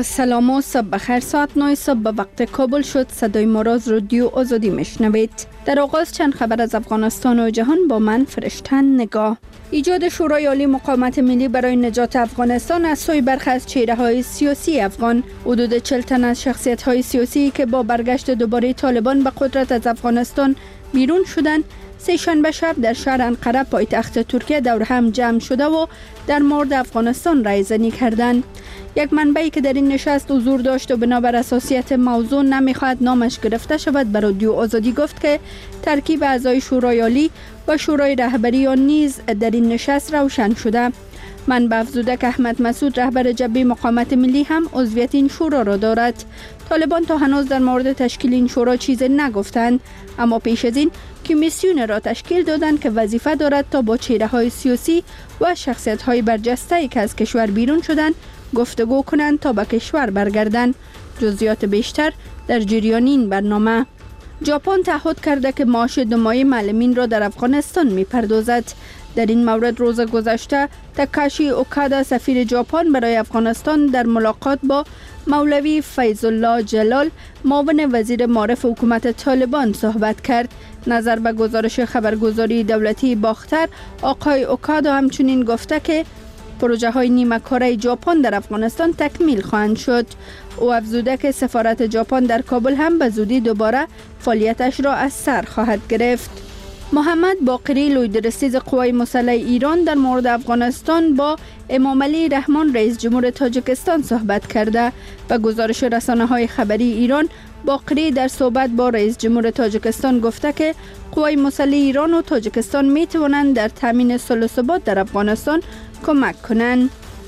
با سلام و صبح بخیر. ساعت 9 صبح به وقت کابل شد. صدای ما را از رادیو آزادی میشنوید. در آغاز چند خبر از افغانستان و جهان با من فرشتن نگاه. ایجاد شورای عالی مقاومت ملی برای نجات افغانستان از سوی برخی از چهره‌های سیاسی افغان. حدود 40 تن از شخصیت‌های سیاسی که با برگشت دوباره طالبان به قدرت از افغانستان بیرون شدند، سه‌شنبه شب در شهر انقره پایتخت ترکیه دور هم جمع شده و در مورد افغانستان رایزنی کردند. یک منبعی که در این نشست حضور داشت و بنابر اساسیت موضوع نمیخواهد نامش گرفته شود به رادیو آزادی گفت که ترکیب اعضای شورای عالی و شورای رهبری آن نیز در این نشست روشن شده. منبع افزوده که احمد مسعود رهبر جبهه مقاومت ملی هم عضویت این شورا را دارد. طالبان تا هنوز در مورد تشکیل این شورا چیزی نگفتند، اما پیش از این کمیسیون را تشکیل دادند که وظیفه دارد تا با چهره‌های سیاسی و شخصیت‌های برجسته که از کشور بیرون شدند گفتگو کنند تا به کشور برگردند. جزئیات بیشتر در جریان این برنامه. ژاپن تعهد کرده که معاش 2 ماهه معلمین را در افغانستان می‌پردازد. در این مورد روز گذشته تاکاشی اوکادا سفیر ژاپن برای افغانستان در ملاقات با مولوی فیض الله جلال معاون وزیر معارف حکومت طالبان صحبت کرد. نظر به گزارش خبرگزاری دولتی باختر، آقای اوکادا همچنین گفته که پروژه های نیمه کاره ژاپن در افغانستان تکمیل خواهند شد. او افزوده که سفارت ژاپن در کابل هم به زودی دوباره فعالیتش را از سر خواهد گرفت. محمد باقری لوی‌درسیز قوای مسلح ایران در مورد افغانستان با امام علی رحمان رئیس جمهور تاجیکستان صحبت کرده. به گزارش رسانه‌های خبری ایران، باقری در صحبت با رئیس جمهور تاجیکستان گفته که قوای مسلح ایران و تاجیکستان می توانند در تامین صلح و ثبات در افغانستان کمک کنند.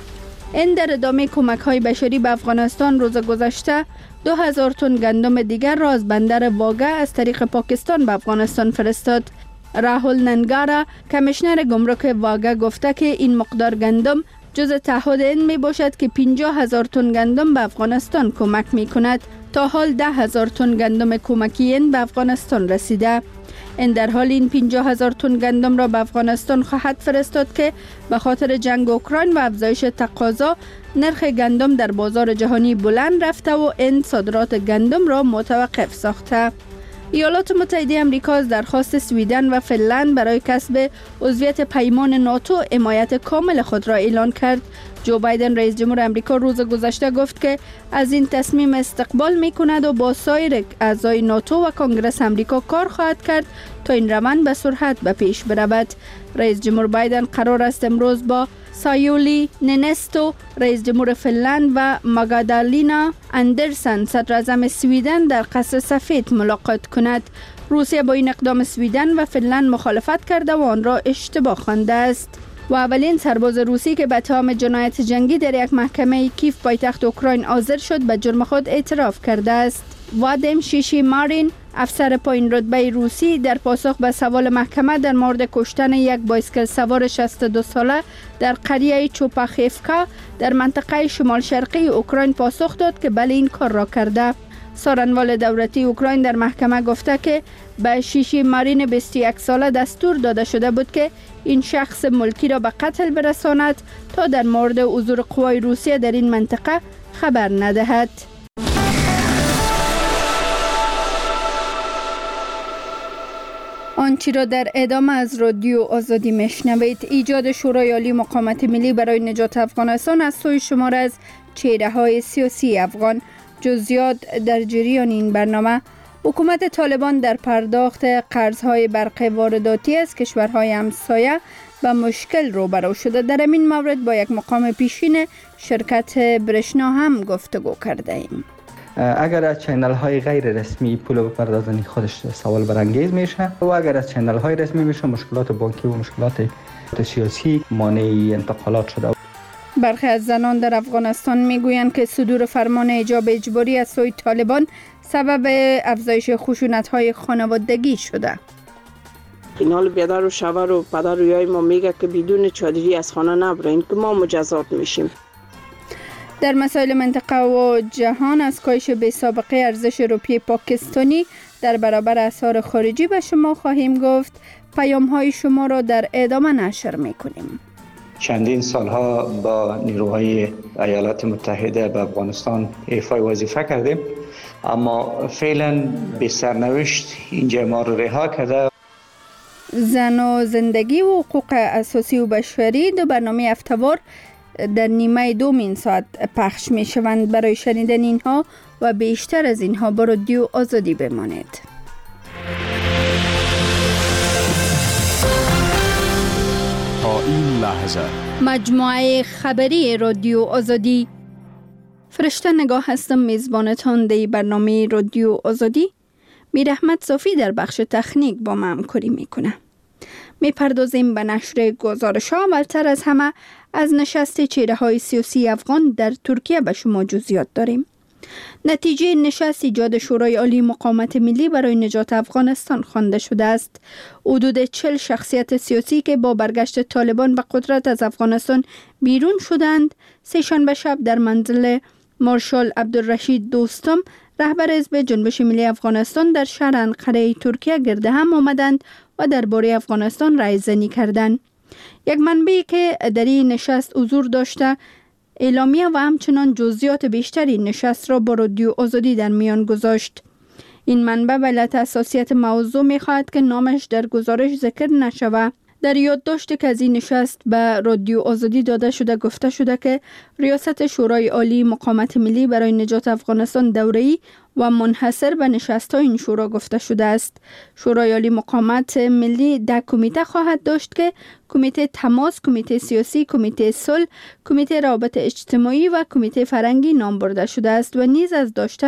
این در ادامه کمک‌های بشری به افغانستان روز گذشته 2000 تن گندم دیگر را از بندر واگه از طریق پاکستان به افغانستان فرستاد. راهول ننگارا کمیشنر گمرک واگه گفته که این مقدار گندم جزء تعهد این می باشد که 50,000 تن گندم به افغانستان کمک می کند. تا حال 10,000 تن گندم کمکی این به افغانستان رسیده. این در حال این 50,000 تن گندم را به افغانستان خواهد فرستاد که به خاطر جنگ اوکراین و افزایش تقاضا نرخ گندم در بازار جهانی بلند رفته و این صادرات گندم را متوقف ساخته. ایالات متحده آمریکا از درخواست سویدن و فنلند برای کسب عضویت پیمان ناتو حمایت کامل خود را اعلان کرد. جو بایدن رئیس جمهور آمریکا روز گذشته گفت که از این تصمیم استقبال می کند و با سایر اعضای ناتو و کنگره آمریکا کار خواهد کرد تا این روند به سرعت به پیش برود. رئیس جمهور بایدن قرار است امروز با سایولی نینستو رئیس جمهور فنلند و ماگدالینا اندرسن صدر اعظم سویدن در قصر سفید ملاقات کند. روسیه با این اقدام سویدن و فنلند مخالفت کرده و آن را اشتباه خوانده است. و اولین سرباز روسی که به اتهام جنایت جنگی در یک محکمه کیف پایتخت اوکراین حاضر شد به جرم خود اعتراف کرده است. وادیم شیشی مارین افسر پایین رتبه روسی در پاسخ به سوال محکمه در مورد کشتن یک بایسکل سوار 62 ساله در قریه چوپاخیفکا در منطقه شمال شرقی اوکراین پاسخ داد که بله این کار را کرده. سارنوال دولتی اوکراین در محکمه گفته که به شیشی مارین 21 ساله دستور داده شده بود که این شخص ملکی را به قتل برساند تا در مورد حضور قوای روسیه در این منطقه خبر ندهد. آنچه را در ادامه از رادیو آزادی میشنوید، ایجاد شورای عالی مقاومت ملی برای نجات افغانستان از سوی شمار از چهره‌های سیاسی افغان. جزئیات در جریان این برنامه. حکومت طالبان در پرداخت قرض‌های برق وارداتی از کشورهای همسایه به مشکل روبرو شده. در این مورد با یک مقام پیشین شرکت برشنا هم گفتگو کرده ایم. اگر از چینل های غیر رسمی پول بپردازنی خودش سوال برانگیز میشه و اگر از چینل های رسمی میشه مشکلات بانکی و مشکلات سیاسی مانع انتقالات شده. برخی از زنان در افغانستان میگویند که صدور فرمان حجاب اجباری از سوی طالبان سبب افزایش خشونت‌های خانوادگی شده. این حال بیادر و شوهر و پدر و یای ما میگه که بدون چادری از خانه نبرین که ما مجازات میشیم. در مسائل منطقه و جهان از کاهش بی‌سابقه ارزش روپیه پاکستانی در برابر اسعار خارجی به شما خواهیم گفت. پیام‌های شما را در ادامه نشر می‌کنیم. چندین سالها با نیروهای ایالات متحده به افغانستان ایفای وظیفه کردیم، اما فعلا به سرنوشت اینجا ما رو رها کرده. زن و زندگی و حقوق اساسی و بشری دو برنامه هفته‌وار در نیمه دوم این ساعت پخش می شوند. برای شنیدن اینها و بیشتر از اینها با رادیو آزادی بمانید. تا این لحظه مجموعه خبری رادیو آزادی. فرشته نگاه هستم، میزبانتان در برنامه رادیو آزادی. میر احمد صافی در بخش تکنیک با ما همکاری میکنه. میپردازیم به نشر گزارش‌ها. اولتر از همه از نشست چهره‌های سیاسی افغان در ترکیه به شما جزئیات داریم. نتیجه نشست ایجاد شورای عالی مقاومت ملی برای نجات افغانستان خوانده شده است. حدود 40 شخصیت سیاسی که با برگشت طالبان به قدرت از افغانستان بیرون شدند، سه‌شنبه شب در منزل مارشال عبدالرشید دوستم، رهبر حزب جنبش ملی افغانستان، در شهر انقره ترکیه گرد هم آمدند و درباره افغانستان رایزنی کردند. یک منبعی که در این نشست حضور داشته اعلامیه و همچنان جزئیات بیشتری نشست را با رادیو آزادی در میان گذاشت. این منبع به علت حساسیت موضوع می‌خواهد که نامش در گزارش ذکر نشود. در یادداشتی که از این نشست به رادیو آزادی داده شده گفته شده که ریاست شورای عالی مقاومت ملی برای نجات افغانستان دوره‌ای و منحصر به نشست‌های این شورا گفته شده است. شورای عالی مقاومت ملی 10 کمیته خواهد داشت که کمیته تماس، کمیته سیاسی، کمیته صلح، کمیته روابط اجتماعی و کمیته فرهنگی نام برده شده است و نیز از داشتن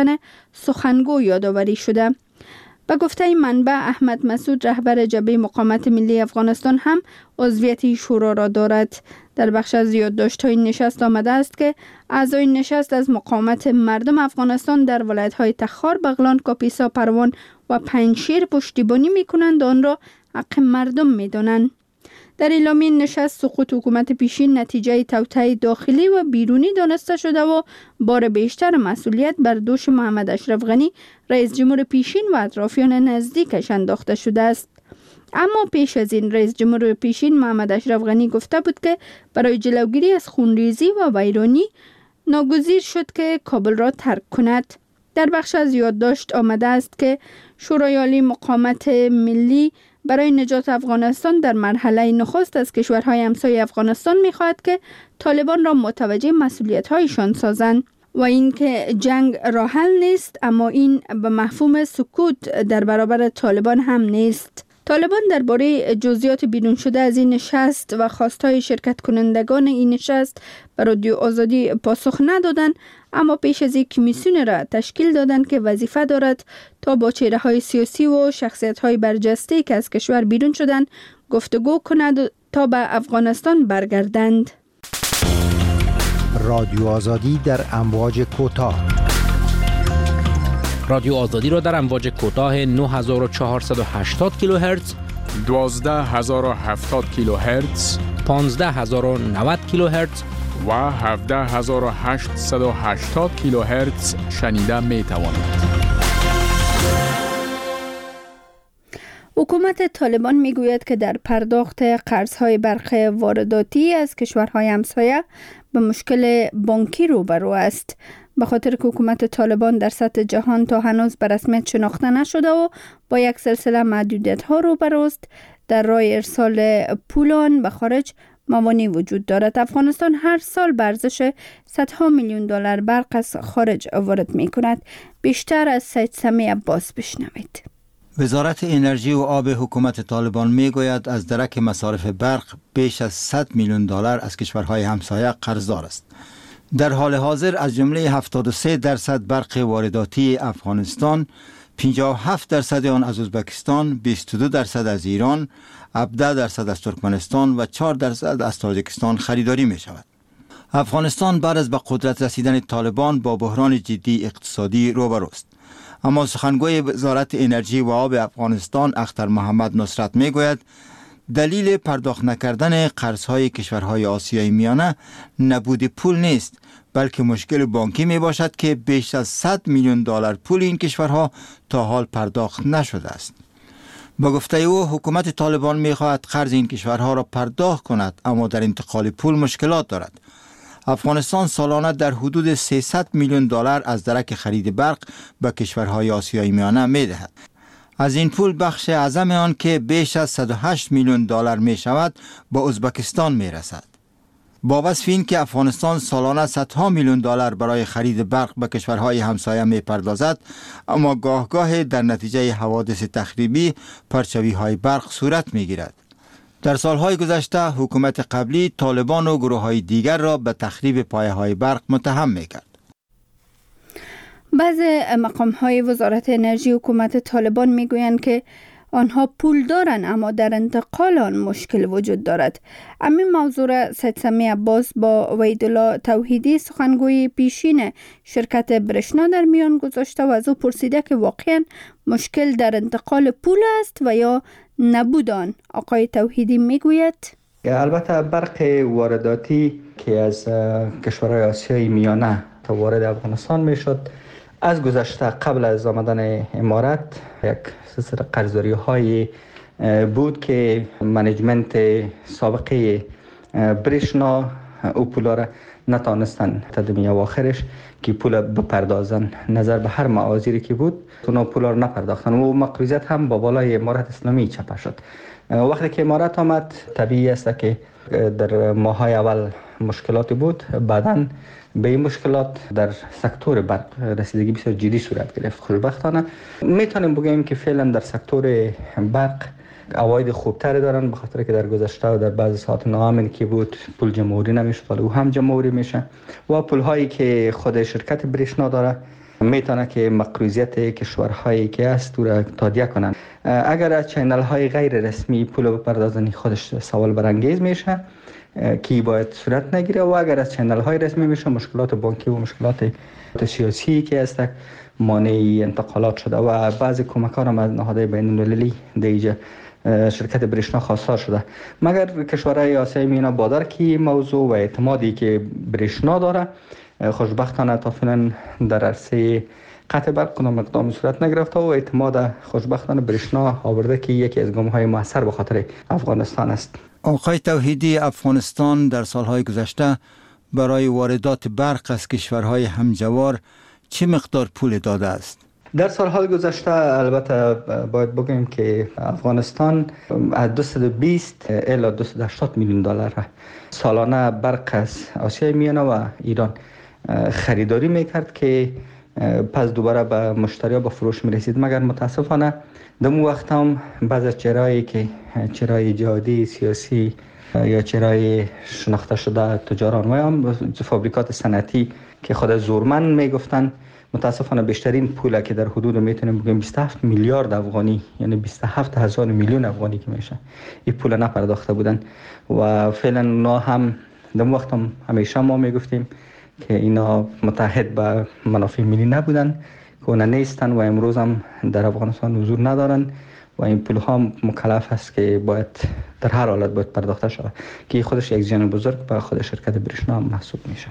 سخنگو یادآوری شده. به گفته این منبع، احمد مسعود رهبر جبهه مقاومت ملی افغانستان هم عضویت شورا را دارد. در بخش از یادداشت‌های نشست آمده است که اعضای نشست از مقاومت مردم افغانستان در ولایت‌های تخار، بغلان، کاپیسا، پروان و پنجشیر پشتیبانی می‌کنند و آن را حق مردم می‌دانند. در اعلامیه نشست سقوط حکومت پیشین نتیجه توطئه داخلی و بیرونی دانسته شده و بار بیشتر مسئولیت بر دوش محمد اشرف غنی رئیس جمهور پیشین و اطرافیان نزدیکش انداخته شده است. اما پیش از این رئیس جمهور پیشین محمد اشرف غنی گفته بود که برای جلوگیری از خونریزی و ویرانی ناگزیر شد که کابل را ترک کند. در بخش از یادداشت آمده است که شورای عالی مقاومت ملی برای نجات افغانستان در مرحله نخست از کشورهای همسایه افغانستان می‌خواهد که طالبان را متوجه مسئولیت‌هایشان سازند و اینکه جنگ راه حل نیست، اما این به مفهوم سکوت در برابر طالبان هم نیست. طالبان درباره جزئیات بیرون شده از این نشست و خواستهای شرکت کنندگان این نشست به رادیو آزادی پاسخ ندادند، اما پیش از یک کمیسیون را تشکیل دادند که وظیفه دارد تا با چهره‌های سیاسی و شخصیت‌های برجسته که از کشور بیرون شدند گفتگو کند تا به افغانستان برگردند. رادیو آزادی در امواج کوتاه. رادیو آزادی را در امواج کوتاه 9480 کیلوهرتز، 12070 کیلوهرتز، 15090 کیلوهرتز و 17880 کیلوهرتز شنیده می توانید. حکومت طالبان میگوید که در پرداخت قرض‌های برخی وارداتی از کشورهای همسایه به مشکل بانکی روبرو است، به خاطر که حکومت طالبان در سطح جهان تا هنوز به رسمیت شناخته نشده و با یک سلسله محدودیت‌ها روبروست. در راه ارسال پولان به خارج موانع وجود دارد. افغانستان هر سال به ارزش صدها میلیون دلار برق از خارج وارد می‌کند. بیشتر از سید سمی عباس بشنوید. وزارت انرژی و آب حکومت طالبان میگوید از درک مصارف برق بیش از 100 میلیون دلار از کشورهای همسایه قرضدار است. در حال حاضر از جمله 73% برق وارداتی افغانستان، 57% آن از ازبکستان، 22% از ایران، 17% از ترکمنستان و 4% از تاجیکستان خریداری می شود. افغانستان بعد از به قدرت رسیدن طالبان با بحران جدی اقتصادی روبروست. اما سخنگوی وزارت انرژی و آب افغانستان اختر محمد نصرت می گوید دلیل پرداخت نکردن قرضهای کشورهای آسیای میانه نبود پول نیست، بلکه مشکل بانکی می باشد که بیش از 100 میلیون دلار پول این کشورها تا حال پرداخت نشده است. با گفته او حکومت طالبان می‌خواهد قرض این کشورها را پرداخت کند، اما در انتقال پول مشکلات دارد. افغانستان سالانه در حدود 300 میلیون دلار از درک خرید برق به کشورهای آسیای میانه می‌دهد. از این پول بخش اعظم آن که بیش از 108 میلیون دلار می شود با ازبکستان می رسد. با وصف این که افغانستان سالانه صدها میلیون دلار برای خرید برق به کشورهای همسایه می پردازد، اما گاه در نتیجه حوادث تخریبی پرچوی های برق صورت می گیرد. در سالهای گذشته حکومت قبلی طالبان و گروه های دیگر را به تخریب پایه های برق متهم می کرد. بعضی مقام‌های وزارت انرژی حکومت طالبان میگویند که آنها پول دارند اما در انتقال آن مشکل وجود دارد. همین موضوع را سید سمیع عباس با وحیدالله توحیدی سخنگوی پیشین شرکت برشنا در میان گذاشته و از او پرسیده که واقعا مشکل در انتقال پول است و یا نبود آن. آقای توحیدی میگوید البته برق وارداتی که از کشورهای آسیای میانه تا وارد افغانستان میشد، از گذشته قبل از آمدن امارت یک سلسله قرضداری های بود که منیجمنت سابقه برشنا او پولا را نتانستن تا دمی اواخرش که پول بپردازن. نظر به هر معاذیری که بود اونا پولا را نپرداختن و مقروضیت هم با بالای امارت اسلامی چپه شد. وقتی که امارت آمد طبیعی است که در ماهای اول مشکلاتی بود، بعداً به این مشکلات در سکتور برق رسیدگی بسیار جدی صورت گرفت. خوشبختانه میتونیم بگیم که فعلا در سکتور برق عواید خوبتری دارن، به خاطر که در گذشته و در بعض ساعات ناامن که بود پول جمهوری نمیشد، ولی او هم جمهوری میشه و پول هایی که خود شرکت برشنا داره میتونه که مقروضیت کشورهایی که است او را تادیه کنن. اگر از چینل های غیر رسمی پول بپردازن خودش سوال برانگیز میشه که باید صورت نگیره، و اگر از چینل های رسمی میشه مشکلات بانکی و مشکلات سیاسی که است مانع انتقالات شده و بعضی کمک‌ها هم از نهادهای بین‌المللی دیگه شرکت برشنا خواستار شده. مگر کشورهای آسیای میانه با درک موضوع و اعتمادی که برشنا داره، خوشبختانه تا فعلا در عرصه قطع برق کنم اقدام صورت نگرفته و اعتماد خوشبختانه برشنا آورده که یکی از گام‌های موثر به خاطر افغانستان است. آقای توحیدی، افغانستان در سالهای گذشته برای واردات برق از کشورهای همجوار چه مقدار پول داده است؟ در سالهای گذشته البته باید بگیم که افغانستان از 220 الی 280 میلیون دلار سالانه برق از آسیای میانه و ایران خریداری میکرد که پس دوباره به مشتری‌ها به فروش میرسید. مگر متاسفانه در اون وقت هم بعض از چهرهایی که چهرهای جهادی سیاسی یا چهرهای شناخته شده تجاران و هم فابریکات صنعتی که خود زورمن میگفتن، متاسفانه بیشترین پوله که در حدود میتونیم بگیم 27 میلیارد افغانی، یعنی 27,000 میلیون افغانی که میشه، این پول نپرداخته بودن و فعلا اونا هم در وقت هم همیشه ما میگفتیم که اینا متحد به منافع ملی نبودن که اونا نیستن و امروز هم در افغانستان حضور ندارن و این پول ها مکلف است که باید در هر حالت باید پرداخته شود که خودش یک زیان بزرگ به خود شرکت برشنا هم محسوب میشه.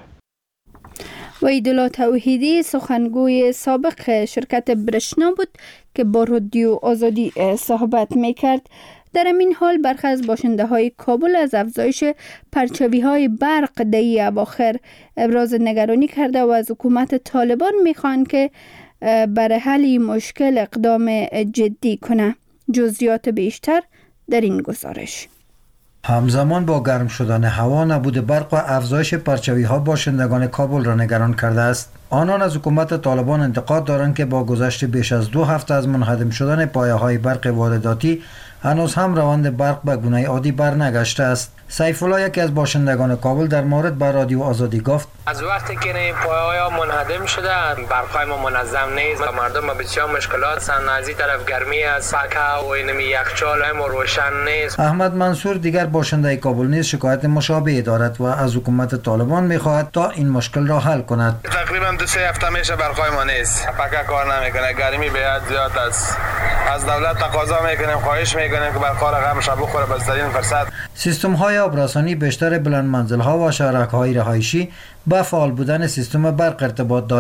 وحیدالله توحیدی سخنگوی سابق شرکت برشنا بود که با رادیو آزادی صحبت میکرد. در این حال برخی از باشنده های کابل از افزایش پرچوی های برق در اواخر ابراز نگرانی کرده و از حکومت طالبان میخوان که برای حل این مشکل اقدام جدی کنه. جزئیات بیشتر در این گزارش. همزمان با گرم شدن هوا، نبود برق و افزایش پرچوی ها باشندگان کابل را نگران کرده است. آنان از حکومت طالبان انتقاد دارند که با گذشت بیش از 2 هفته از منهدم شدن پایه های برق وارداتی هنوز هم روند برق به گونه عادی برنگشته است. سیف الله، یکی از باشندگان کابل، در مورد با رادیو آزادی گفت: از وقتی که این پایه‌ها منهدم شده برق‌های ما منظم نیست و مردم با بسیار مشکلات هستند. از این طرف گرمی از پکه و اینمی یخچال هم روشن نیست. احمد منصور، دیگر باشنده کابل نیز، شکایت مشابهی دارد و از حکومت طالبان می‌خواهد تا این مشکل را حل کند. تقریبا 2-3 هفته میشه برق‌های ما نیست. پکه کار نمیکنه، گرمی بسیار زیاد است. از دولت تقاضا میکنیم، خواهش میکنیم که برق‌ها را غمش بخوره بهترین فرصت. سیستم‌های آبرسانی بیشتر بلند منزل‌ها و شهرک‌های رهایشی با فعال بودن سیستم برق ارتباط دارد.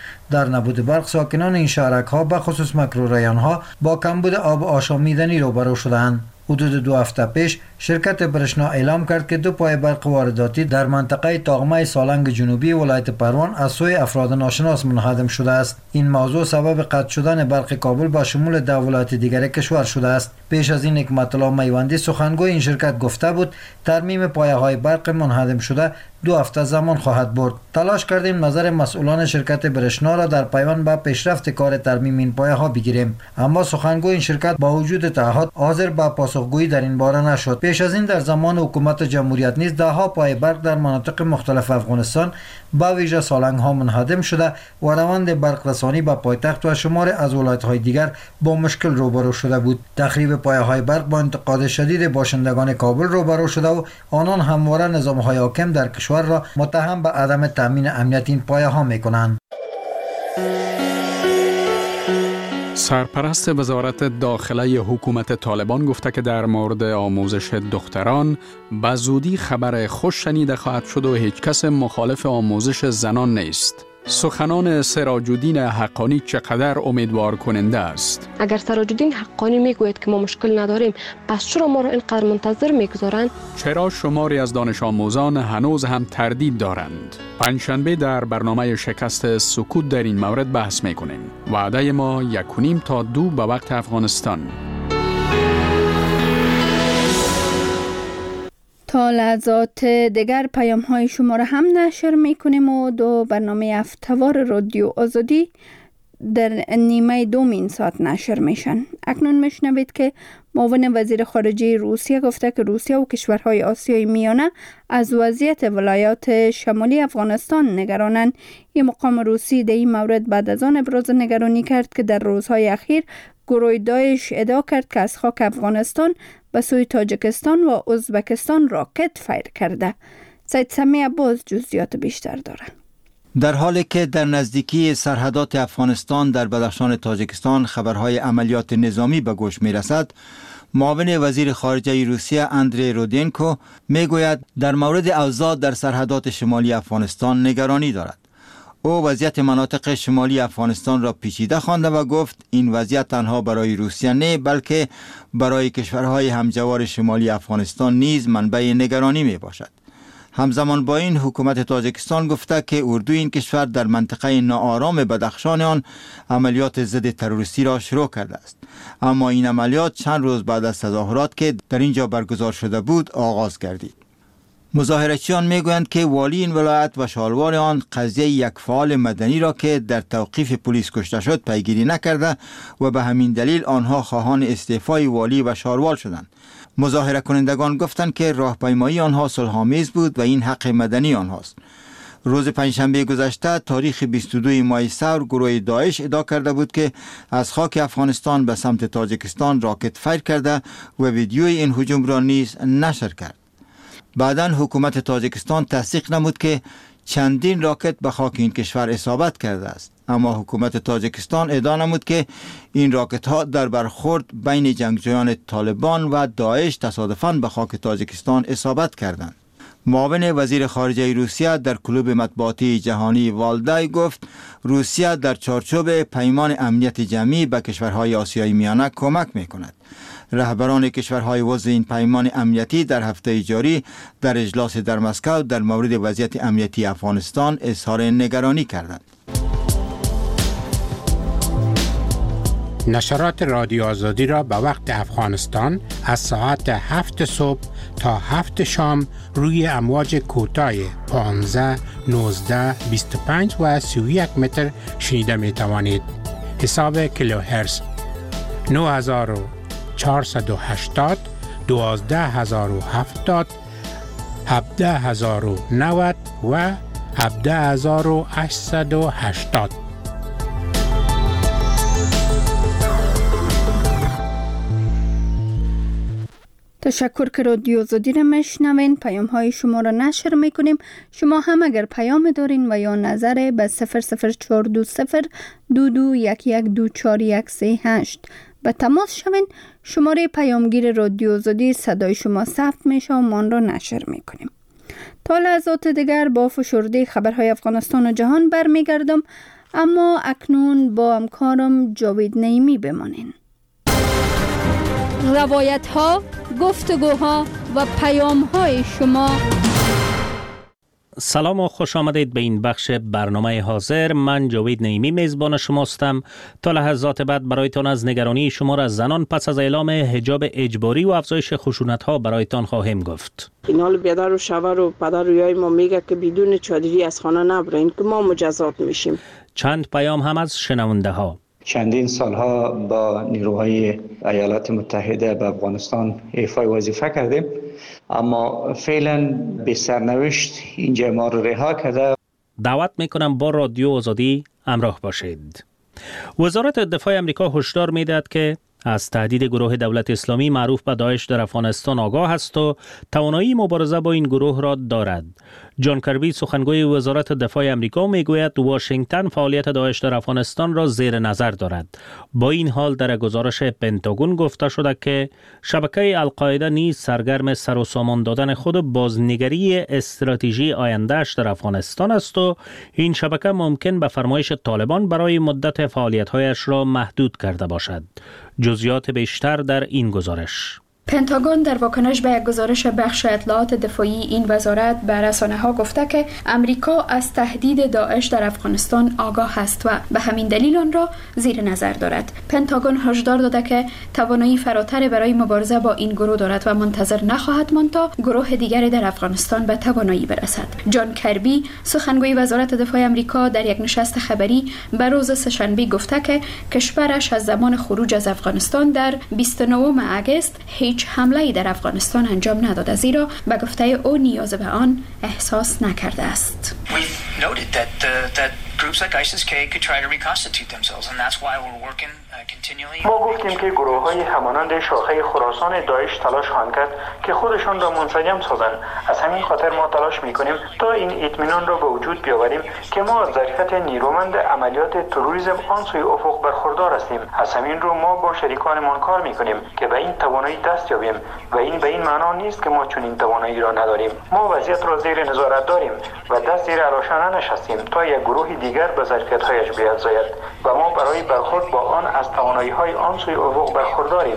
در نبود برق ساکنان این شهرک ها به خصوص مکرورایان ها با کمبود آب آشامیدنی روبرو شدند. حدود 2 هفته پیش شرکت برشنا اعلام کرد که 2 پای برق وارداتی در منطقه تاغمه سالنگ جنوبی ولایت پروان از سوی افراد ناشناس منهدم شده است. این موضوع سبب قطع شدن برق کابل با شمول 10 ولایت دیگر کشور شده است. پیش از این حکمت الله میوندی سخنگوی این شرکت گفته بود ترمیم پایه های برق منهدم شده 2 هفته زمان خواهد برد. تلاش کردیم نظر مسئولان شرکت برشنا را در پیوند به پیشرفت کار ترمیم این پایه ها بگیریم، اما سخنگوی این شرکت با وجود تعهد حاضر به پاسخگویی در این باره نشد. پیش از این در زمان حکومت جمهوریت نیز 10 ها پای برق در مناطق مختلف افغانستان با ویژه سالنگ ها منهدم شده و روند برق رسانی به پایتخت و شمار از ولایت های دیگر با مشکل روبرو شده بود. تخریب پایه های برق با انتقاد شدید باشندگان کابل روبرو شده و آنان همواره نظام های حاکم در کشور را متهم به عدم تامین امنیت این پایه ها می کنند. سرپرست وزارت داخله حکومت طالبان گفته که در مورد آموزش دختران به زودی خبر خوش شنیده خواهد شد و هیچ کس مخالف آموزش زنان نیست. سخنان سراج الدین حقانی چقدر امیدوار کننده است. اگر سراج الدین حقانی میگوید که ما مشکل نداریم، پس چرا ما را اینقدر منتظر میگذارند؟ چرا شماری از دانش آموزان هنوز هم تردید دارند؟ پنجشنبه در برنامه شکست سکوت در این مورد بحث میکنیم. وعده ما 1.5 تا 2 به وقت افغانستان. تا لحظات دیگر پیام های شما را هم نشر میکنیم و 2 برنامه هفته‌وار رادیو آزادی در نیمه دومین ساعت نشر میشن. اکنون میشنوید که معاون وزیر خارجه روسیه گفته که روسیه و کشورهای آسیای میانه از وضعیت ولایات شمالی افغانستان نگرانند. این مقام روسی در این مورد بعد از آن ابراز نگرانی کرد که در روزهای اخیر گروه داعش ادعا کرد که از خاک افغانستان به سوی تاجیکستان و ازبکستان راکت فایر کرده. سید سمی عباس جزئیات بیشتر داره. در حالی که در نزدیکی سرحدات افغانستان در بدخشان تاجیکستان خبرهای عملیات نظامی به گوش می رسد، معاون وزیر خارجه روسیه اندری رودینکو می گوید در مورد اوضاع در سرحدات شمالی افغانستان نگرانی دارد. او وضعیت مناطق شمالی افغانستان را پیچیده خوانده و گفت این وضعیت تنها برای روسیه نه بلکه برای کشورهای همجوار شمالی افغانستان نیز منبع نگرانی می باشد. همزمان با این حکومت تاجیکستان گفته که اردوی این کشور در منطقه ناآرام بدخشان آن عملیات ضد تروریستی را شروع کرده است، اما این عملیات چند روز بعد از تظاهرات که در اینجا برگزار شده بود آغاز گردید. مظاهرچیان میگویند که والی این ولایت و شالوار آن قضیه یک فعال مدنی را که در توقیف پلیس کشته شد پیگیری نکرده و به همین دلیل آنها خواهان استعفای والی و شالوار شدند. مظاهره کنندگان گفتند که راهپیمایی آنها صلح‌آمیز بود و این حق مدنی آنهاست. روز پنجشنبه گذشته تاریخ 22 ماه ثور گروه داعش ادعا کرده بود که از خاک افغانستان به سمت تاجیکستان راکت فایر کرده و ویدیوی این هجوم را نیز نشر کرد. بعداً حکومت تاجیکستان تصدیق نمود که چندین راکت به خاک این کشور اصابت کرده است، اما حکومت تاجیکستان ادعا نمود که این راکت ها در برخورد بین جنگجویان طالبان و داعش تصادفاً به خاک تاجیکستان اصابت کردند. معاون وزیر خارجه روسیه در کلوب مطبوعاتی جهانی والدای گفت روسیه در چارچوب پیمان امنیت جمعی به کشورهای آسیای میانه کمک می‌کند. رهبران کشورهای عضو این پیمان امنیتی در هفته جاری در اجلاس در مسکو در مورد وضعیت امنیتی افغانستان اظهار نگرانی کردند. نشرات رادیو آزادی را به وقت افغانستان از ساعت 7 صبح تا 7 شام روی امواج کوتاه 15, 19, 25 و 31 متر شنیده می توانید. حساب کیلوهرتز 9480, 12070, 17090 و 17880. تشکر که رادیو آزادی را میشنوین. پیام های شما را نشر میکنیم. شما هم اگر پیام دارین و یا نظر به 0042022112438 به تماس شوین. شماره پیامگیر رادیو آزادی صدای شما ثبت میشه و ما را نشر میکنیم. تا لحظات دیگر با فشرده خبرهای افغانستان و جهان برمیگردم. اما اکنون با همکارم جاوید نعیمی بمانین. روایت ها، گفتگوها و پیام های شما. سلام و خوش آمدید به این بخش برنامه حاضر. من جاوید نعیمی میزبان شماستم. تا لحظات بعد برایتان از نگرانی شما را زنان پس از اعلام حجاب اجباری و افزایش خشونت ها برایتان خواهیم گفت. این حال بیادر و شوهر و پدر و یای ما میگه که بدون چادری از خانه نبرین که ما مجازات میشیم. چند پیام هم از شنونده ها. چندین سالها با نیروهای ایالات متحده به افغانستان ایفای وظیفه کردیم، اما فعلا به سرنوشت اینجا ما رو رها کرده. دعوت میکنم با رادیو آزادی همراه باشید. وزارت دفاع امریکا هشدار میدهد که از تهدید گروه دولت اسلامی معروف به داعش در افغانستان آگاه است و توانایی مبارزه با این گروه را دارد. جان کربی سخنگوی وزارت دفاع امریکا میگوید واشنگتن فعالیت داعش در افغانستان را زیر نظر دارد. با این حال در گزارش پنتاگون گفته شده که شبکه القاعده نیز سرگرم سر و سامان دادن خود بازنگری استراتژی آینده‌اش در افغانستان است و این شبکه ممکن به فرمایش طالبان برای مدت فعالیت‌هایش را محدود کرده باشد. جزئیات بیشتر در این گزارش. پنتاگون در واکنش به یک گزارش بخش اطلاعات دفاعی این وزارت به رسانه‌ها گفته که امریکا از تهدید داعش در افغانستان آگاه است و به همین دلیل آن را زیر نظر دارد. پنتاگون هشدار داده که توانایی فراتر برای مبارزه با این گروه دارد و منتظر نخواهد ماند تا گروه دیگری در افغانستان به توانایی برسد. جان کربی سخنگوی وزارت دفاع امریکا در یک نشست خبری به روز سه‌شنبه گفته که کشورش از زمان خروج از افغانستان در 29 اگست هیچ حمله‌ای در افغانستان انجام نداده، زیرا به گفته او نیاز به آن احساس نکرده است. ما گفتیم که گروه‌های همانند شاخه خراسان داعش تلاش خواهند کرد که خودشان را منسجم سازند. از همین خاطر ما تلاش می‌کنیم تا این اطمینان را به وجود بیاوریم که ما از ظرفیت نیرومند عملیات تروریسم آن سوی افق برخوردار هستیم. از همین رو ما با شریکانمان کار می‌کنیم که به این توانایی دست یابیم و این به این معنا نیست که ما چون این توانایی را نداریم. ما وضعیت را زیر نظارت داریم و دست زیر علاشانه نشستیم تا یک گروه دیگر به ظرفیت‌هایش بیفزاید و ما برای برخورد با آن از توانایی‌های آن سوی افق برخورداریم.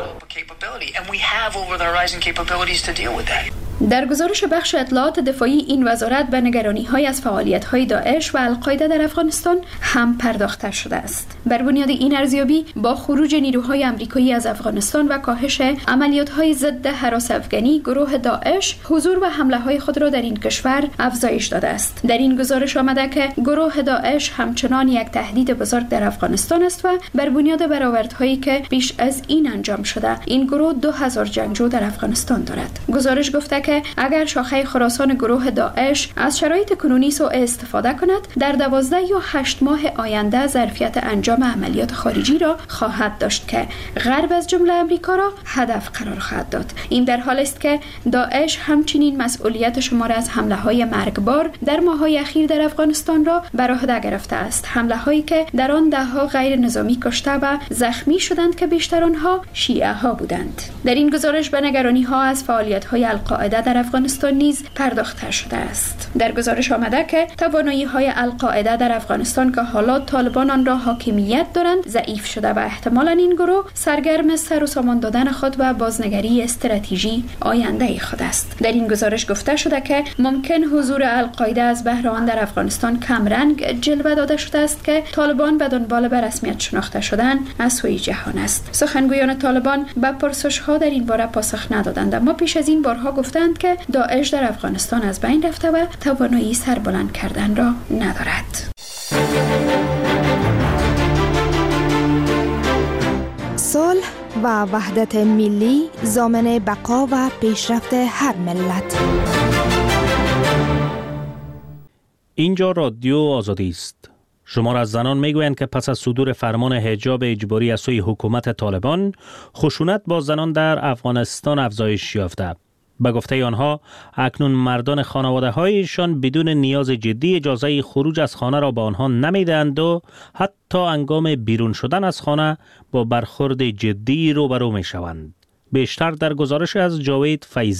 در گزارش بخش اطلاعات دفاعی این وزارت به نگرانی‌های از فعالیت‌های داعش و القاعده در افغانستان هم پرداخته شده است. بر بنیاد این ارزیابی با خروج نیروهای آمریکایی از افغانستان و کاهش عملیات‌های ضد هراس افغانی، گروه داعش حضور و حمله‌های خود را در این کشور افزایش داده است. در این گزارش آمده که گروه داعش همچنان یک تهدید بزرگ در افغانستان است و بر بنیاد برآوردهایی که پیش از این انجام شده، این گروه 2000 جنگجو در افغانستان دارد. گزارش گفته که اگر شاخه خراسان گروه داعش از شرایط کنونی سوء استفاده کند، در 12 یا 8 ماه آینده ظرفیت انجام عملیات خارجی را خواهد داشت که غرب از جمله امریکا را هدف قرار خواهد داد. این در حال است که داعش همچنین مسئولیت شمار از حمله‌های مرگبار در ماه‌های اخیر در افغانستان را بر عهده گرفته است. حمله‌هایی که در آن ده‌ها غیر نظامی کشته و زخمی شدند که بیشتر آنها شیعه‌ها بودند. در این گزارش به نگرانی‌ها از فعالیت‌های القاعده در افغانستان نیز پرداخته شده است. در گزارش آمده که توانایی‌های القاعده در افغانستان که حالا طالبان آن را حاکمیت دارند ضعیف شده و احتمالاً این گروه سرگرم سر و سامان دادن خود و بازنگری استراتژی آینده خود است. در این گزارش گفته شده که ممکن حضور القاعده از بهر آن در افغانستان کمرنگ جلوه داده شده است که طالبان به دنبال به رسمیت شناخته شدن از سوی جهان است. سخنگویان طالبان به پرسش‌ها در این باره پاسخ ندادند، اما پیش از این بارها گفتند که داعش در افغانستان از بین رفته و توانایی سربلند کردن را ندارد. صلح و وحدت ملی ضامن بقا و پیشرفت هر ملت. اینجا رادیو آزادی است. شمار از زنان میگویند که پس از صدور فرمان حجاب اجباری از سوی حکومت طالبان، خشونت با زنان در افغانستان افزایش یافته. به گفته آنها اکنون مردان خانواده هایشان بدون نیاز جدی اجازه خروج از خانه را به آنها نمیدهند و حتی هنگام بیرون شدن از خانه با برخورد جدی روبرو می شوند. بیشتر در گزارش از جاوید فیضی.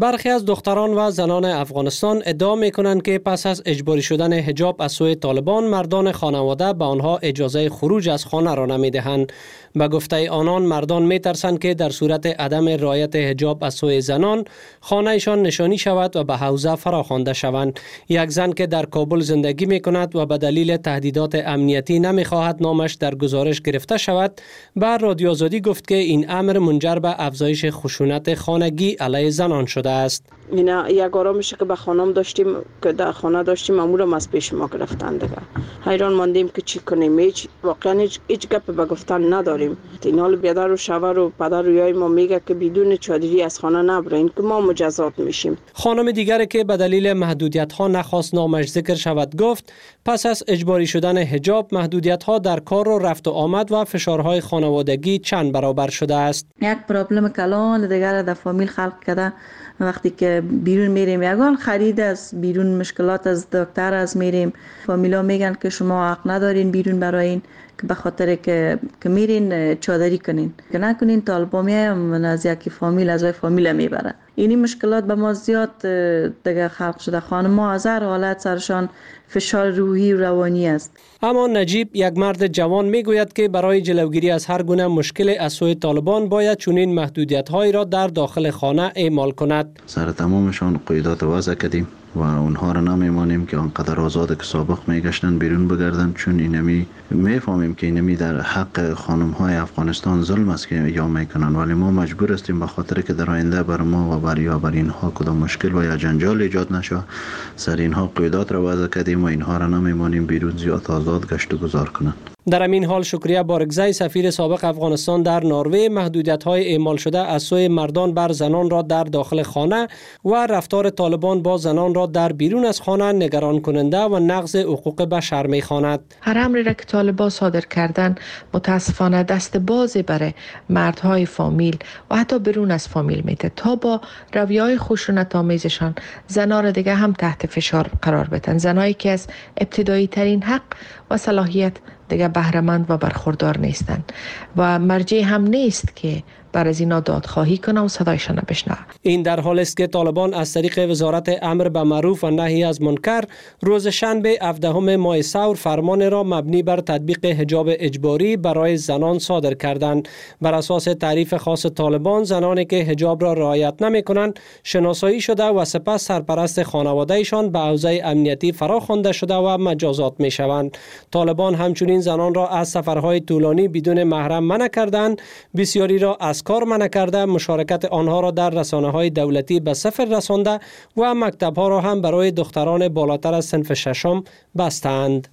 برخی از دختران و زنان افغانستان ادعا می‌کنند که پس از اجباری شدن حجاب از سوی طالبان، مردان خانواده به آنها اجازه خروج از خانه را نمی‌دهند. به گفته آنان، مردان می‌ترسند که در صورت عدم رعایت حجاب از سوی زنان، خانه‌شان نشانی شود و به حوزه فراخوانده شوند. یک زن که در کابل زندگی می‌کند و به دلیل تهدیدات امنیتی نمی‌خواهد نامش در گزارش گرفته شود، به رادیو آزادی گفت که این امر منجر به افزایش خشونت خانگی علیه زنان شده است. اینا یک آرامشی که به خانم داشتیم، که در خانه داشتیم، معمولا از پیش ما گرفتن دیگه. حیران ماندیم که چی کنیم. واقعا هیچ گپ به گفتن نداریم. این حال بیادر و شوهر و پدر و یای ما میگه که بدون چادری از خانه نبرین که ما مجازات میشیم. خانم دیگری که به دلیل محدودیت ها نخواست نامش ذکر شود گفت پس از اجباری شدن حجاب، محدودیت ها در کار و رفت و آمد و فشارهای خانوادگی چند برابر شده است. یک پرابلم کلان دیگر در فامیل خلق کرده. وقتی که بیرون میریم، یگان خرید از بیرون، مشکلات از دکتر از میریم، فامیلا میگن که شما حق ندارین بیرون براین، که به خاطر که میرین چادری کنین، که نکنین طالبا میایم از یکی فامیل از فامیل میبره. اینی مشکلات به ما زیاد دیگه خلق شده. خانم ها از هر حالت سرشان فشار روحی و روانی است. اما نجیب، یک مرد جوان، میگوید که برای جلوگیری از هر گونه مشکل از سوی طالبان باید چنین محدودیت‌هایی را در داخل خانه اعمال کند. سر تمامشان قیودات وضع کردیم و اونها را نمیمانیم که آنقدر آزاد که سابق میگشتن بیرون بگردن، چون اینمی میفهمیم که اینمی در حق خانم های افغانستان ظلم است که یا میکنن، ولی ما مجبور هستیم به خاطر که در آینده بر ما و بر اینها کدام مشکل و یا جنجال ایجاد نشه، سر اینها قیودات را وضع کردیم و اینها را نمیمانیم بیرون زیاد آزاد گشت و گذار کنند. در همین حال شکریه بارگزی، سفیر سابق افغانستان در نروژ، محدودیت‌های اعمال شده از سوی مردان بر زنان را در داخل خانه و رفتار طالبان با زنان را در بیرون از خانه نگران کننده و نقض حقوق بشر می‌خواند. هر امری را که طالبان صادر کردن متاسفانه دست بازی برای مردهای فامیل و حتی بیرون از فامیل میده تا با رویه‌های خشونت‌آمیزشان زنان را دیگه هم تحت فشار قرار بدن. زنایی که از ابتدایی ترین حق و صلاحیت دیگه بهره‌مند و برخوردار نیستند و مرجع هم نیست که بر از اینا دادخواهی کنه و صدایشان بشنوه. این در حال است که طالبان از طریق وزارت امر به معروف و نهی از منکر روز شنبه 17 ماه ثور فرمان را مبنی بر تطبیق حجاب اجباری برای زنان صادر کردند. بر اساس تعریف خاص طالبان، زنانی که حجاب را رعایت نمی‌کنند شناسایی شده و سپس سرپرست خانواده‌شان به حوزه امنیتی فراخوانده شده و مجازات می‌شوند. طالبان همچنین زنان را از سفرهای طولانی بدون محرم منع کردند، بسیاری را از کار منع کرده، مشارکت آنها را در رسانه‌های دولتی به صفر رسانده و مکتب‌ها را هم برای دختران بالاتر از صنف ششم بستند.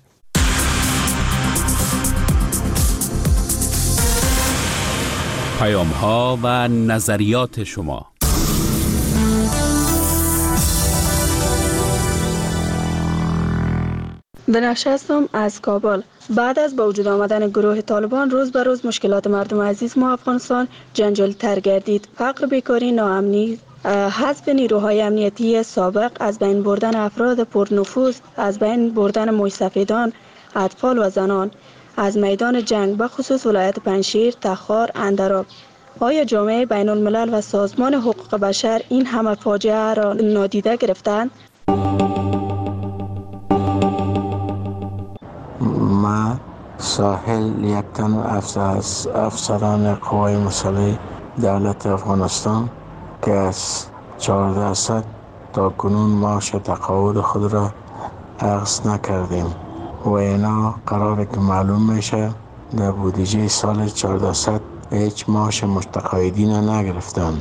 پیام‌ها و نظریات شما. بنفشه هستم از کابل. بعد از با وجود آمدن گروه طالبان، روز به روز مشکلات مردم عزیز ما افغانستان جنجال تر گردید. فقر، بیکاری، ناامنی، حذف نیروهای امنیتی سابق، از بین بردن افراد پرنفوذ، از بین بردن موسفیدان، اطفال و زنان از میدان جنگ، به خصوص ولایت پنجشیر، تخار، اندراب. آیا جامعه بین الملل و سازمان حقوق بشر این همه فاجعه را نادیده گرفتند؟ ما ساحل یک تن از افسران قوای مسلح دولت افغانستان که از 1400 تا کنون معاش تقاعد خود را اخذ نکردیم و اینا قراره که معلوم میشه در بودجه سال 1400 هیچ معاش متقاعدین را نگرفتن.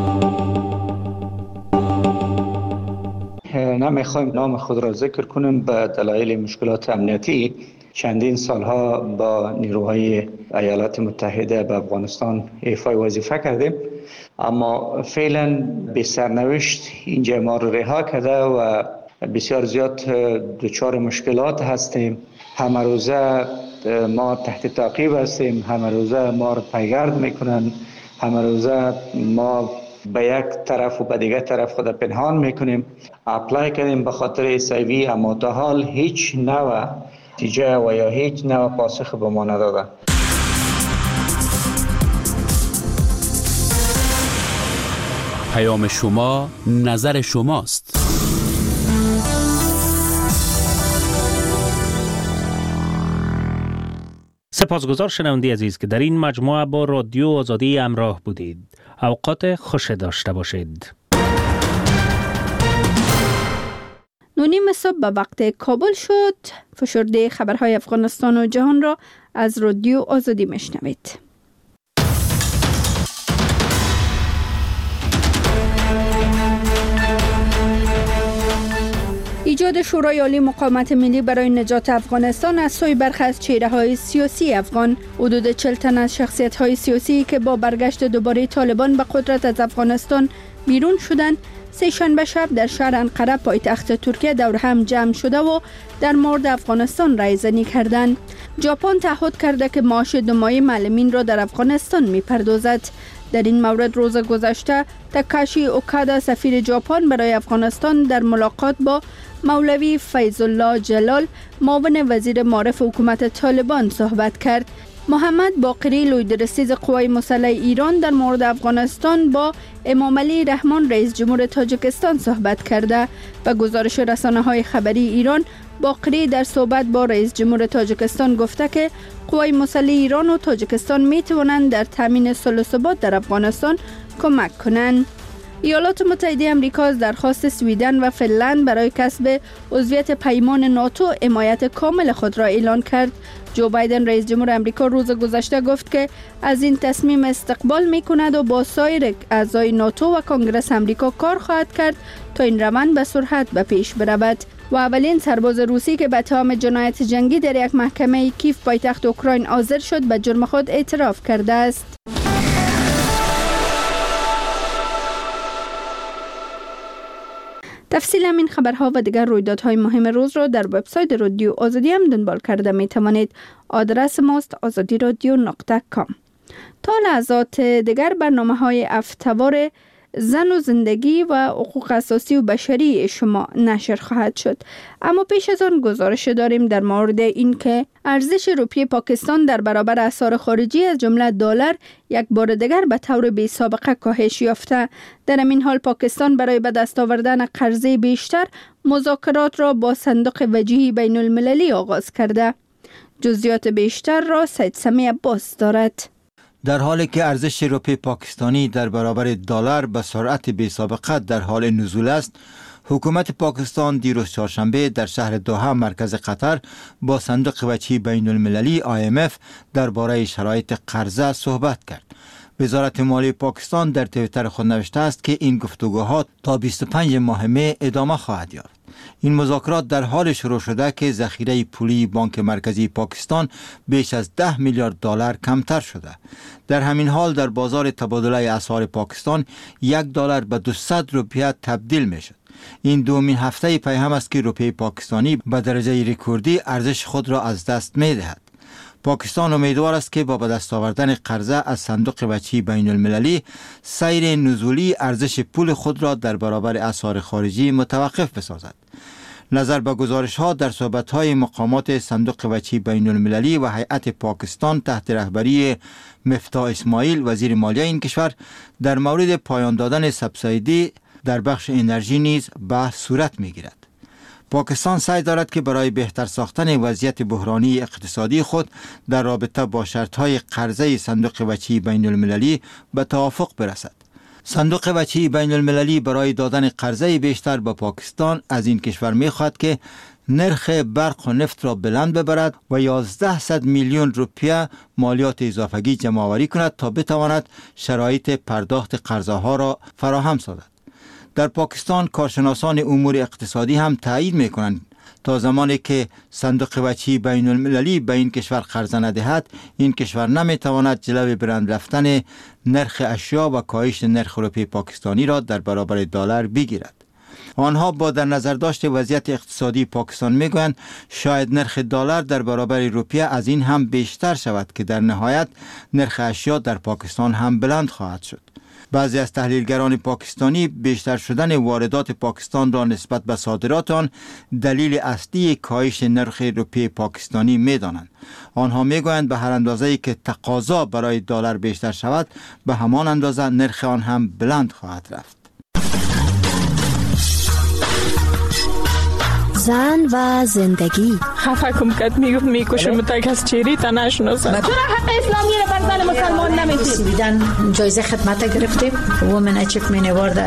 نمیخوایم نام خود را ذکر کنیم به دلایل مشکلات امنیتی. چندین سالها با نیروهای ایالات متحده به افغانستان ایفای وظیفه کردیم، اما فعلا به سرنوشت اینجا ما رو رها کرده و بسیار زیاد دچار مشکلات هستیم. همه روزه ما تحت تعقیب هستیم، همه روزه ما رو پیگرد میکنن، همه روزه ما به یک طرف و به دیگه طرف خود پنهان میکنیم. اپلای کردیم به خاطر سیوی، اما تا حال هیچ نوع نتیجه و یا هیچ نوع پاسخ به ما نداده. پیام شما نظر شماست. سپاسگزار شنونده عزیز که در این مجموعه با رادیو آزادی همراه بودید. اوقات خوش داشته باشید. 9:30 صبح به وقت کابل شد. فشرده خبرهای افغانستان و جهان را از رادیو آزادی میشنوید. ایجاد شورای عالی مقاومت ملی برای نجات افغانستان از سوی برخی از چهره‌های سیاسی افغان. حدود 40 تن از شخصیت‌های سیاسی که با برگشت دوباره طالبان به قدرت از افغانستان بیرون شدند، سه‌شنبه شب در شهر انقره پایتخت ترکیه دور هم جمع شده و در مورد افغانستان رایزنی کردند. ژاپن تعهد کرده که معاش 2 ماهه معلمین را در افغانستان می‌پردازد. در این مورد روز گذشته تاکاشی اوکادا سفیر ژاپن برای افغانستان در ملاقات با مولوی فیض الله جلال معاون وزیر معارف حکومت طالبان صحبت کرد. محمد باقری لویدرسیز قوای مسلح ایران در مورد افغانستان با امام علی رحمان رئیس جمهور تاجیکستان صحبت کرده. و گزارش رسانه‌های خبری ایران، باقری در صحبت با رئیس جمهور تاجیکستان گفته که قوای مسلح ایران و تاجیکستان می توانند در تامین صلح و ثبات در افغانستان کمک کنند. ایالات متحده آمریکا از درخواست سویدن و فنلند برای کسب عضویت پیمان ناتو حمایت کامل خود را اعلان کرد. جو بایدن رئیس جمهور آمریکا روز گذشته گفت که از این تصمیم استقبال می کند و با سایر اعضای ناتو و کنگره آمریکا کار خواهد کرد تا این روند به سرعت به پیش برود. و اولین سرباز روسی که به اتهام جنایت جنگی در یک محکمه کیف پایتخت اوکراین حاضر شد به جرم خود اعتراف کرده است. تفصیل این خبرها و دیگر رویدادهای مهم روز را در وبسایت رادیو آزادی هم دنبال کرده می توانید. آدرس ماست azadiradio.com. تا لحظات دیگر برنامه‌های افتوار زن و زندگی و حقوق اساسی و بشری شما نشر خواهد شد. اما پیش از آن گزارش داریم در مورد اینکه ارزش روپیه پاکستان در برابر اسعار خارجی از جمله دلار یک بار دیگر به طور بی سابقه کاهش یافته. در این حال پاکستان برای به دست آوردن قرضه بیشتر مذاکرات را با صندوق وجیه بین المللی آغاز کرده. جزئیات بیشتر را سید سمی عباس دارد. در حالی که ارزش روپیه پاکستانی در برابر دلار به سرعت بی‌سابقه در حال نزول است، حکومت پاکستان دیروز چهارشنبه در شهر دوحه مرکز قطر با صندوق وجیه بین المللی IMF درباره شرایط قرضه صحبت کرد. وزارت مالی پاکستان در توییتر خود نوشته است که این گفتگوها تا 25 ماه می ادامه خواهد یافت. این مذاکرات در حال شروع شده که ذخیره پولی بانک مرکزی پاکستان بیش از 10 میلیارد دلار کمتر شده. در همین حال در بازار تبادله اسعار پاکستان $1 به 200 روپیه تبدیل می شد. این دومین هفته پی هم است که روپیه پاکستانی به درجه رکوردی ارزش خود را از دست می دهد. پاکستان امیدوار است که با به دست آوردن قرضه از صندوق وجیه بین المللی سیر نزولی ارزش پول خود را در برابر اسعار خارجی متوقف بسازد. نظر به گزارش ها در صحبت های مقامات صندوق وجیه بین المللی و هیئت پاکستان تحت رهبری مفتاح اسماعیل وزیر مالیه این کشور در مورد پایان دادن سبسیدی در بخش انرژی نیز بحث صورت می گیرد. پاکستان سعی دارد که برای بهتر ساختن وضعیت بحرانی اقتصادی خود در رابطه با شرطهای قرضه صندوق وجیه بین المللی به توافق برسد. صندوق وجیه بین المللی برای دادن قرضه بیشتر به پاکستان از این کشور می‌خواهد که نرخ برق و نفت را بلند ببرد و 1100 میلیون روپیه مالیات اضافگی جمع‌آوری کند تا بتواند شرایط پرداخت قرضه ها را فراهم سازد. در پاکستان کارشناسان امور اقتصادی هم تایید می‌کنند تا زمانی که صندوق وجیه بین المللی به این کشور قرضه ندهد، این کشور نمیتواند جلوی بلند رفتن نرخ اشیا و کاهش نرخ روپیه پاکستانی را در برابر دلار بگیرد. آنها با در نظر داشت وضعیت اقتصادی پاکستان میگویند شاید نرخ دلار در برابر روپیه از این هم بیشتر شود که در نهایت نرخ اشیا در پاکستان هم بلند خواهد شد. بعضی از تحلیلگران پاکستانی بیشتر شدن واردات پاکستان را نسبت به صادرات آن دلیل اصلی کاهش نرخ روپیه پاکستانی می‌دانند. آنها میگویند به هر اندازه‌ای که تقاضا برای دلار بیشتر شود، به همان اندازه نرخ آن هم بلند خواهد رفت. زن و زندگی. خفه کم کد میگفت میکشم تا از چیری تا نشناسم. چرا حق اسلامی رو بر زن مسلمان نمیدید؟ جایزه خدمت گرفتیم. وومن اچیومنت اوارد